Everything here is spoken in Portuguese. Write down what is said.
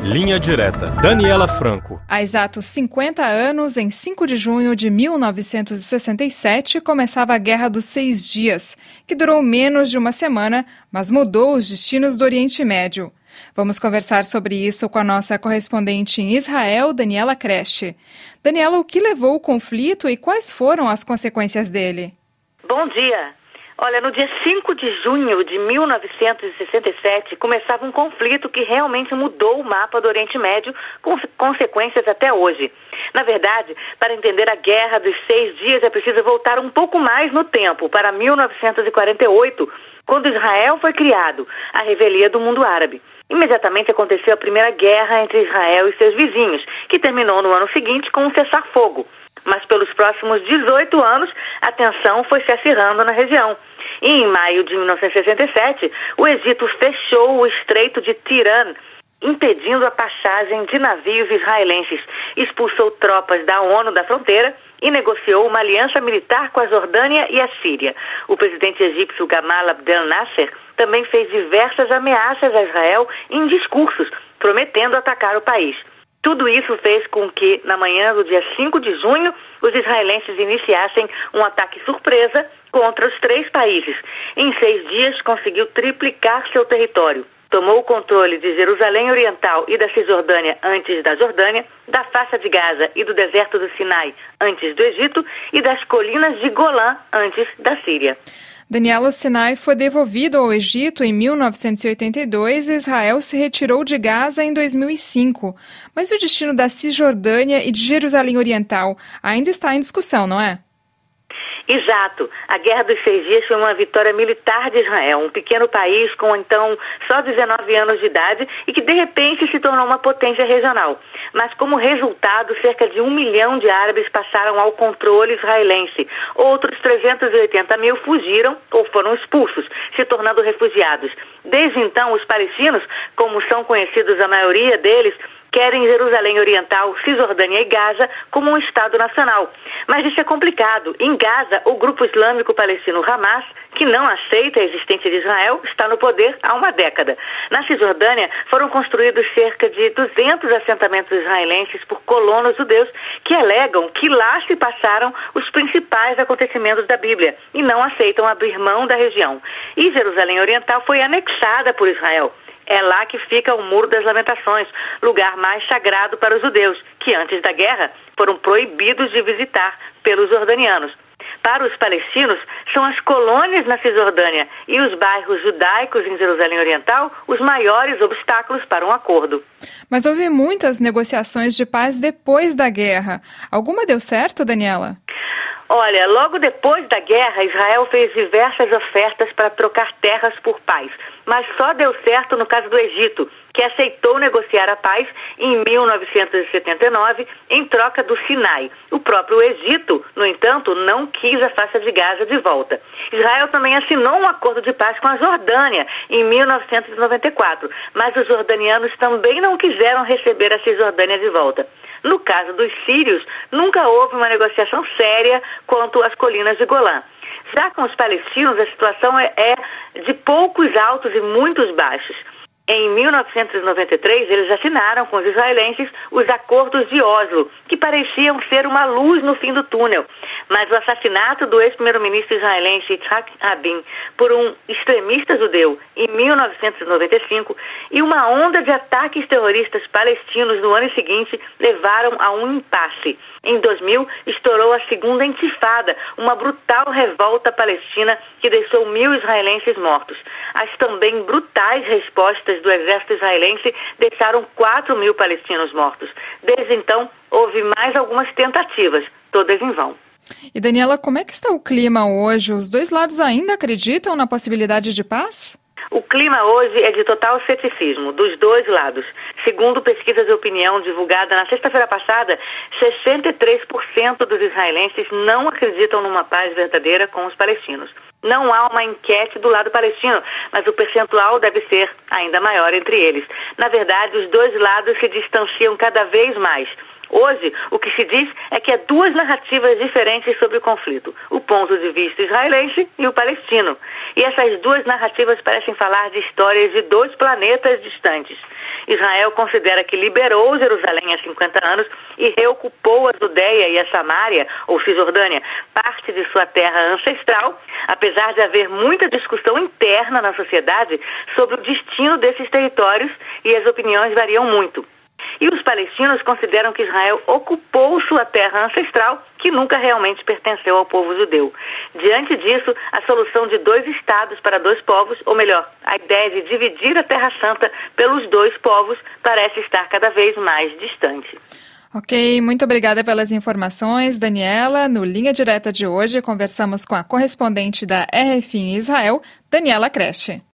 Linha Direta. Daniela Franco. Há exatos 50 anos, em 5 de junho de 1967, começava a Guerra dos 6 Dias, que durou menos de uma semana, mas mudou os destinos do Oriente Médio. Vamos conversar sobre isso com a nossa correspondente em Israel, Daniela Creche. Daniela, o que levou o conflito e quais foram as consequências dele? Bom dia. Olha, no dia 5 de junho de 1967, começava um conflito que realmente mudou o mapa do Oriente Médio, com consequências até hoje. Na verdade, para entender a Guerra dos 6 Dias, é preciso voltar um pouco mais no tempo, para 1948, quando Israel foi criado, a revelia do mundo árabe. Imediatamente aconteceu a primeira guerra entre Israel e seus vizinhos, que terminou no ano seguinte com um cessar-fogo. Mas pelos próximos 18 anos, a tensão foi se acirrando na região. E em maio de 1967, o Egito fechou o Estreito de Tirã, impedindo a passagem de navios israelenses, expulsou tropas da ONU da fronteira e negociou uma aliança militar com a Jordânia e a Síria. O presidente egípcio Gamal Abdel Nasser também fez diversas ameaças a Israel em discursos, prometendo atacar o país. Tudo isso fez com que, na manhã do dia 5 de junho, os israelenses iniciassem um ataque surpresa contra os 3 países. Em 6 dias, conseguiu triplicar seu território. Tomou o controle de Jerusalém Oriental e da Cisjordânia antes da Jordânia, da faixa de Gaza e do deserto do Sinai antes do Egito e das colinas de Golã antes da Síria. Daniela, o Sinai foi devolvido ao Egito em 1982 e Israel se retirou de Gaza em 2005. Mas o destino da Cisjordânia e de Jerusalém Oriental ainda está em discussão, não é? Exato. A Guerra dos 6 Dias foi uma vitória militar de Israel, um pequeno país com, então, só 19 anos de idade e que, de repente, se tornou uma potência regional. Mas, como resultado, cerca de 1 milhão de árabes passaram ao controle israelense. Outros 380 mil fugiram ou foram expulsos, se tornando refugiados. Desde então, os palestinos, como são conhecidos a maioria deles, querem Jerusalém Oriental, Cisjordânia e Gaza como um Estado nacional. Mas isso é complicado. Em Gaza, o grupo islâmico palestino Hamas, que não aceita a existência de Israel, está no poder há uma década. Na Cisjordânia, foram construídos cerca de 200 assentamentos israelenses por colonos judeus que alegam que lá se passaram os principais acontecimentos da Bíblia e não aceitam abrir mão da região. E Jerusalém Oriental foi anexada por Israel. É lá que fica o Muro das Lamentações, lugar mais sagrado para os judeus, que antes da guerra foram proibidos de visitar pelos jordanianos. Para os palestinos, são as colônias na Cisjordânia e os bairros judaicos em Jerusalém Oriental os maiores obstáculos para um acordo. Mas houve muitas negociações de paz depois da guerra. Alguma deu certo, Daniela? Olha, logo depois da guerra, Israel fez diversas ofertas para trocar terras por paz, mas só deu certo no caso do Egito, que aceitou negociar a paz em 1979 em troca do Sinai. O próprio Egito, no entanto, não quis a faixa de Gaza de volta. Israel também assinou um acordo de paz com a Jordânia em 1994, mas os jordanianos também não quiseram receber a Cisjordânia de volta. No caso dos sírios, nunca houve uma negociação séria quanto às colinas de Golã. Já com os palestinos, a situação é de poucos altos e muitos baixos. Em 1993, eles assinaram com os israelenses os acordos de Oslo, que pareciam ser uma luz no fim do túnel. Mas o assassinato do ex-primeiro-ministro israelense Yitzhak Rabin por um extremista judeu em 1995 e uma onda de ataques terroristas palestinos no ano seguinte levaram a um impasse. Em 2000, estourou a segunda intifada, uma brutal revolta palestina que deixou 1.000 israelenses mortos. As também brutais respostas do exército israelense deixaram 4.000 palestinos mortos. Desde então, houve mais algumas tentativas, todas em vão. E, Daniela, como é que está o clima hoje? Os dois lados ainda acreditam na possibilidade de paz? O clima hoje é de total ceticismo, dos dois lados. Segundo pesquisas de opinião divulgada na sexta-feira passada, 63% dos israelenses não acreditam numa paz verdadeira com os palestinos. Não há uma enquete do lado palestino, mas o percentual deve ser ainda maior entre eles. Na verdade, os dois lados se distanciam cada vez mais. Hoje, o que se diz é que há duas narrativas diferentes sobre o conflito, o ponto de vista israelense e o palestino. E essas duas narrativas parecem falar de histórias de dois planetas distantes. Israel considera que liberou Jerusalém há 50 anos e reocupou a Judeia e a Samária, ou Cisjordânia, parte de sua terra ancestral, apesar de haver muita discussão interna na sociedade sobre o destino desses territórios e as opiniões variam muito. E os palestinos consideram que Israel ocupou sua terra ancestral, que nunca realmente pertenceu ao povo judeu. Diante disso, a solução de dois estados para dois povos, ou melhor, a ideia de dividir a Terra Santa pelos dois povos, parece estar cada vez mais distante. Ok, muito obrigada pelas informações, Daniela. No Linha Direta de hoje, conversamos com a correspondente da RFI em Israel, Daniela Creche.